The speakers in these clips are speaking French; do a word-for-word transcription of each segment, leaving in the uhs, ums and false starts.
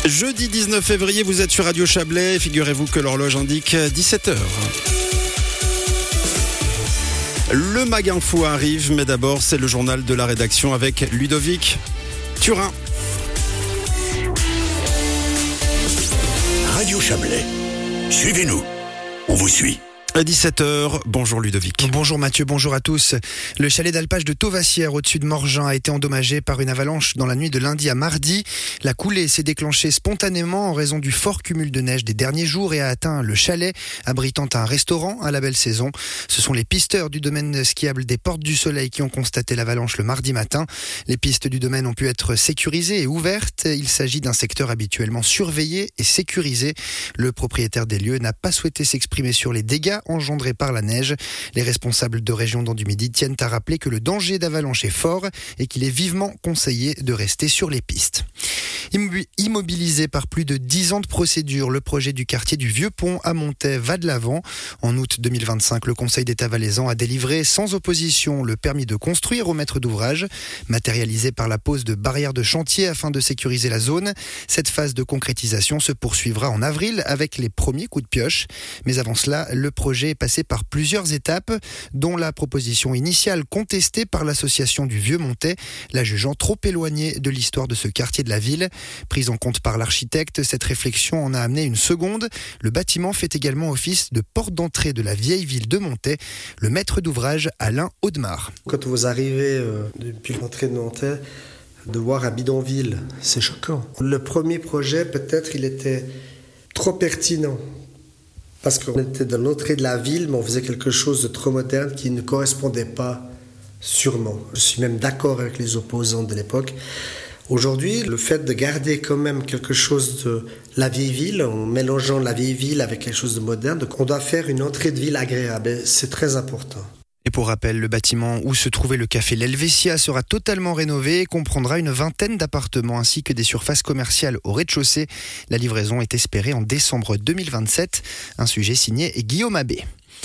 Jeudi dix-neuf février, vous êtes sur Radio Chablais. Figurez-vous que l'horloge indique dix-sept heures. Le Mag Info arrive, mais d'abord, c'est le journal de la rédaction avec Ludovic Turin. Radio Chablais, suivez-nous, on vous suit. À dix-sept heures, bonjour Ludovic. Bonjour Mathieu, bonjour à tous. Le chalet d'alpage de Tauvassière au-dessus de Morgin a été endommagé par une avalanche dans la nuit de lundi à mardi. La coulée s'est déclenchée spontanément en raison du fort cumul de neige des derniers jours et a atteint le chalet, abritant un restaurant à la belle saison. Ce sont les pisteurs du domaine skiable des Portes du Soleil qui ont constaté l'avalanche le mardi matin. Les pistes du domaine ont pu être sécurisées et ouvertes. Il s'agit d'un secteur habituellement surveillé et sécurisé. Le propriétaire des lieux n'a pas souhaité s'exprimer sur les dégâts engendrés par la neige. Les responsables de région Dent du Midi tiennent à rappeler que le danger d'avalanche est fort et qu'il est vivement conseillé de rester sur les pistes. Immobilisé par plus de dix ans de procédure, le projet du quartier du Vieux-Pont à Montaix va de l'avant. En août deux mille vingt-cinq, le Conseil d'État valaisan a délivré sans opposition le permis de construire au maître d'ouvrage, matérialisé par la pose de barrières de chantier afin de sécuriser la zone. Cette phase de concrétisation se poursuivra en avril avec les premiers coups de pioche. Mais avant cela, le projet est passé par plusieurs étapes, dont la proposition initiale contestée par l'association du Vieux-Montais, la jugeant trop éloignée de l'histoire de ce quartier de la ville. Prise en compte par l'architecte, cette réflexion en a amené une seconde. Le bâtiment fait également office de porte d'entrée de la vieille ville de Montaix. Le maître d'ouvrage, Alain Audemars. Quand vous arrivez euh, depuis l'entrée de Montaix, de voir un bidonville, c'est choquant. Le premier projet, peut-être, il était trop pertinent. Parce qu'on était dans l'entrée de la ville, mais on faisait quelque chose de trop moderne qui ne correspondait pas sûrement. Je suis même d'accord avec les opposants de l'époque. Aujourd'hui, le fait de garder quand même quelque chose de la vieille ville, en mélangeant la vieille ville avec quelque chose de moderne, donc on doit faire une entrée de ville agréable. Et c'est très important. Et pour rappel, le bâtiment où se trouvait le café L'Helvétia sera totalement rénové et comprendra une vingtaine d'appartements ainsi que des surfaces commerciales au rez-de-chaussée. La livraison est espérée en décembre deux mille vingt-sept. Un sujet signé Guillaume Abbé.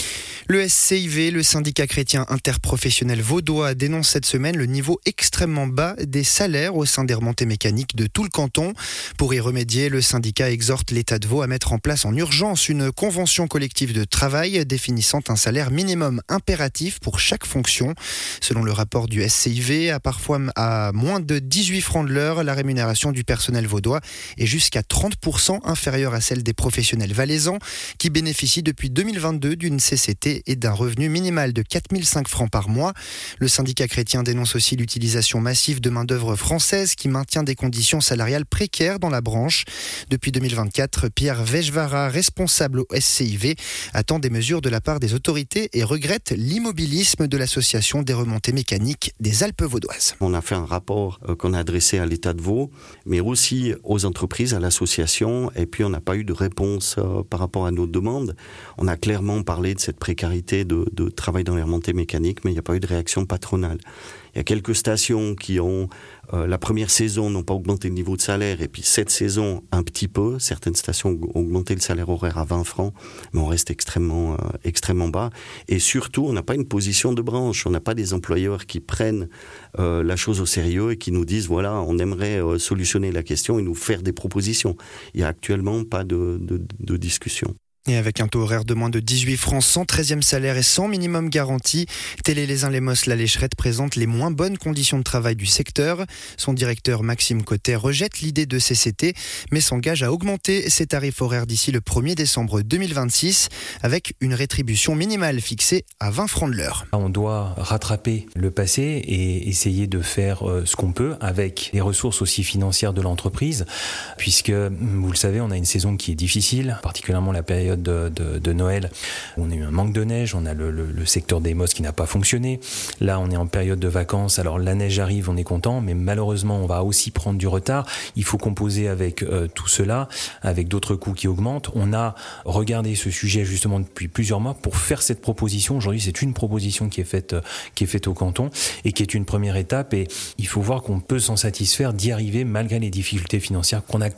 Le S C I V, le syndicat chrétien interprofessionnel vaudois, dénonce cette semaine le niveau extrêmement bas des salaires au sein des remontées mécaniques de tout le canton. Pour y remédier, le syndicat exhorte l'État de Vaud à mettre en place en urgence une convention collective de travail définissant un salaire minimum impératif pour chaque fonction. Selon le rapport du S C I V, à parfois à moins de dix-huit francs de l'heure, la rémunération du personnel vaudois est jusqu'à trente pour cent inférieure à celle des professionnels valaisans qui bénéficient depuis deux mille vingt-deux d'une C C T et d'un revenu minimal de quatre mille cinq francs par mois. Le syndicat chrétien dénonce aussi l'utilisation massive de main-d'œuvre française qui maintient des conditions salariales précaires dans la branche. Depuis deux mille vingt-quatre, Pierre Vejvara, responsable au S C I V, attend des mesures de la part des autorités et regrette l'immobilisme de l'association des remontées mécaniques des Alpes vaudoises. On a fait un rapport qu'on a adressé à l'État de Vaud, mais aussi aux entreprises, à l'association, et puis on n'a pas eu de réponse par rapport à nos demandes. On a clairement parlé de cette précarité De, de travail dans les remontées mécaniques, mais il n'y a pas eu de réaction patronale. Il y a quelques stations qui ont, euh, la première saison, n'ont pas augmenté le niveau de salaire, et puis cette saison, un petit peu. Certaines stations ont augmenté le salaire horaire à vingt francs, mais on reste extrêmement, euh, extrêmement bas. Et surtout, on n'a pas une position de branche, on n'a pas des employeurs qui prennent euh, la chose au sérieux et qui nous disent, voilà, on aimerait euh, solutionner la question et nous faire des propositions. Il n'y a actuellement pas de, de, de discussion. Et avec un taux horaire de moins de dix-huit francs, sans treizième salaire et sans minimum garanti, Télé Les Uns-les-Mosses La Lécherette présente les moins bonnes conditions de travail du secteur. Son directeur Maxime Cotet rejette l'idée de C C T, mais s'engage à augmenter ses tarifs horaires d'ici le premier décembre deux mille vingt-six, avec une rétribution minimale fixée à vingt francs de l'heure. On doit rattraper le passé et essayer de faire ce qu'on peut avec les ressources aussi financières de l'entreprise, puisque, vous le savez, on a une saison qui est difficile, particulièrement la période De, de, de Noël. On a eu un manque de neige, on a le, le, le secteur des mosses qui n'a pas fonctionné. Là, on est en période de vacances, alors la neige arrive, on est content, mais malheureusement, on va aussi prendre du retard. Il faut composer avec euh, tout cela, avec d'autres coûts qui augmentent. On a regardé ce sujet justement depuis plusieurs mois pour faire cette proposition. Aujourd'hui, c'est une proposition qui est faite, euh, qui est faite au canton et qui est une première étape, et il faut voir qu'on peut s'en satisfaire d'y arriver malgré les difficultés financières qu'on a actuellement.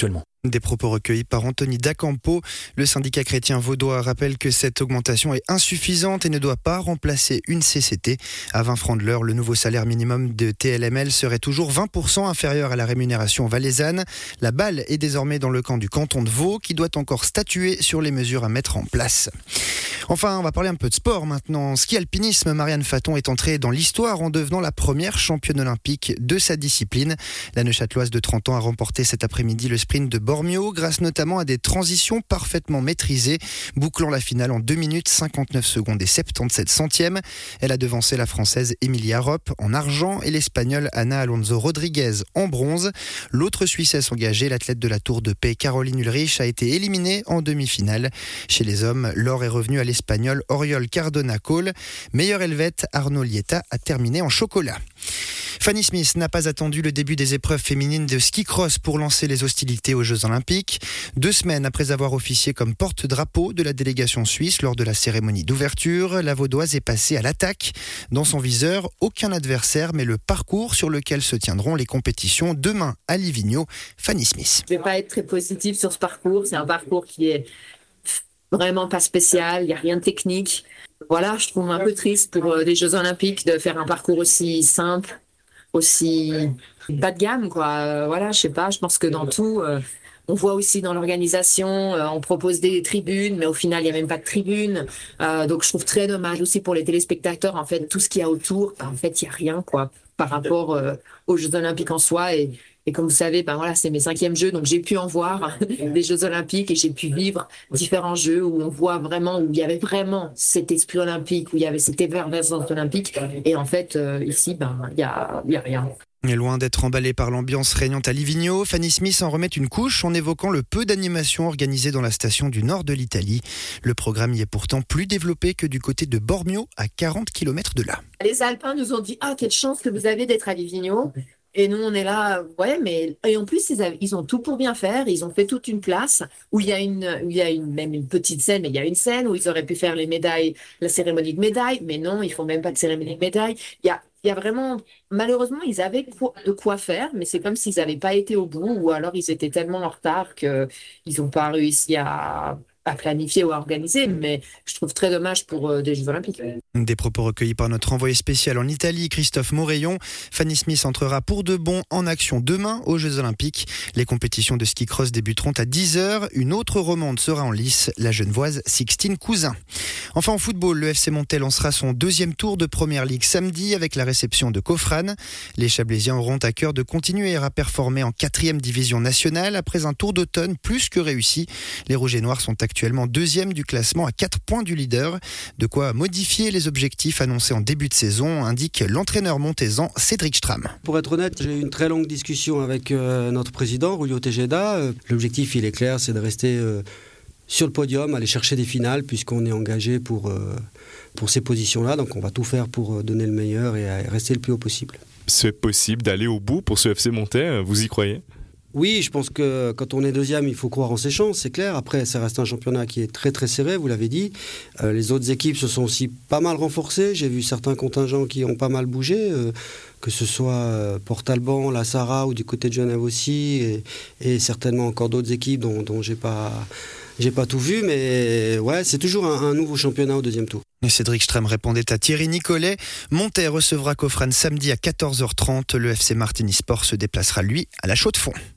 Des propos recueillis par Anthony Dacampo. Le syndicat chrétien vaudois rappelle que cette augmentation est insuffisante et ne doit pas remplacer une C C T. À vingt francs de l'heure, le nouveau salaire minimum de T L M L serait toujours vingt pour cent inférieur à la rémunération valaisanne. La balle est désormais dans le camp du canton de Vaud qui doit encore statuer sur les mesures à mettre en place. Enfin, on va parler un peu de sport maintenant. En ski alpinisme, Marianne Faton est entrée dans l'histoire en devenant la première championne olympique de sa discipline. La Neuchâteloise de trente ans a remporté cet après-midi le sprint de Bormio grâce notamment à des transitions parfaitement maîtrisées, bouclant la finale en deux minutes cinquante-neuf secondes et soixante-dix-sept centièmes. Elle a devancé la Française Emilia Ropp en argent et l'Espagnole Ana Alonso Rodriguez en bronze. L'autre Suissesse engagée, l'athlète de la Tour de Paix Caroline Ulrich, a été éliminée en demi-finale. Chez les hommes, l'or est revenu à l'Espagnol Oriol Cardona-Cole. Meilleur helvète, Arnaud Lieta a terminé en chocolat. Fanny Smith n'a pas attendu le début des épreuves féminines de ski cross pour lancer les hostilités aux Jeux Olympiques. Deux semaines après avoir officié comme porte-drapeau de la délégation suisse lors de la cérémonie d'ouverture, la Vaudoise est passée à l'attaque. Dans son viseur, aucun adversaire, mais le parcours sur lequel se tiendront les compétitions demain à Livigno. Fanny Smith. Je ne vais pas être très positive sur ce parcours. C'est un parcours qui est vraiment pas spécial. Il n'y a rien de technique. Voilà, je trouve un peu triste pour les Jeux Olympiques de faire un parcours aussi simple, aussi bas de gamme, quoi. Euh, voilà, je sais pas, je pense que dans tout, euh, on voit aussi dans l'organisation, euh, on propose des tribunes, mais au final, il n'y a même pas de tribunes. Euh, donc, je trouve très dommage aussi pour les téléspectateurs, en fait, tout ce qu'il y a autour, ben, en fait, il n'y a rien, quoi, par rapport euh, aux Jeux Olympiques en soi. Et, et comme vous savez, ben voilà, c'est mes cinquièmes Jeux, donc j'ai pu en voir des Jeux Olympiques et j'ai pu vivre différents Jeux où on voit vraiment, où il y avait vraiment cet esprit olympique, où il y avait cette effervescence olympique. Et en fait, euh, ici, ben, il n'y a, y a rien. Et loin d'être emballée par l'ambiance régnante à Livigno, Fanny Smith en remet une couche en évoquant le peu d'animation organisée dans la station du nord de l'Italie. Le programme y est pourtant plus développé que du côté de Bormio, à quarante kilomètres de là. Les Alpins nous ont dit « Ah, quelle chance que vous avez d'être à Livigno !» Et nous, on est là, ouais, mais et en plus, ils, avaient, ils ont tout pour bien faire. Ils ont fait toute une place où il y a une, où il y a une, même une petite scène, mais il y a une scène où ils auraient pu faire les médailles, la cérémonie de médailles, mais non, ils font même pas de cérémonie de médailles. Il y a, il y a vraiment, malheureusement, ils avaient de quoi faire, mais c'est comme s'ils n'avaient pas été au bout, ou alors ils étaient tellement en retard qu'ils n'ont pas réussi à. à planifier ou à organiser, mais je trouve très dommage pour euh, des Jeux Olympiques. Des propos recueillis par notre envoyé spécial en Italie, Christophe Moreillon. Fanny Smith entrera pour de bon en action demain aux Jeux Olympiques. Les compétitions de ski cross débuteront à dix heures. Une autre romande sera en lice, la Genevoise Sixtine Cousin. Enfin en football, le F C Montet lancera son deuxième tour de Première Ligue samedi avec la réception de Cofrane. Les Chablaisiens auront à cœur de continuer à performer en quatrième division nationale après un tour d'automne plus que réussi. Les Rouges et Noirs sont actuellement deuxième du classement à quatre points du leader. De quoi modifier les objectifs annoncés en début de saison, indique l'entraîneur montaisan Cédric Stram. Pour être honnête, j'ai eu une très longue discussion avec euh, notre président, Julio Tejeda. Euh, l'objectif, il est clair, c'est de rester euh, sur le podium, aller chercher des finales, puisqu'on est engagé pour, euh, pour ces positions-là. Donc on va tout faire pour donner le meilleur et euh, rester le plus haut possible. C'est possible d'aller au bout pour ce F C Montet, vous y croyez ? Oui, je pense que quand on est deuxième, il faut croire en ses chances, c'est clair. Après, ça reste un championnat qui est très très serré, vous l'avez dit. Euh, les autres équipes se sont aussi pas mal renforcées. J'ai vu certains contingents qui ont pas mal bougé, euh, que ce soit euh, Port-Alban, la Sarah ou du côté de Genève aussi, et, et certainement encore d'autres équipes dont, dont j'ai pas, j'ai pas tout vu. Mais ouais, c'est toujours un, un nouveau championnat au deuxième tour. Et Cédric Strem répondait à Thierry Nicolet. Montet recevra Cofrane samedi à quatorze heures trente. Le F C Martigny Sport se déplacera lui à la Chaux-de-Fonds.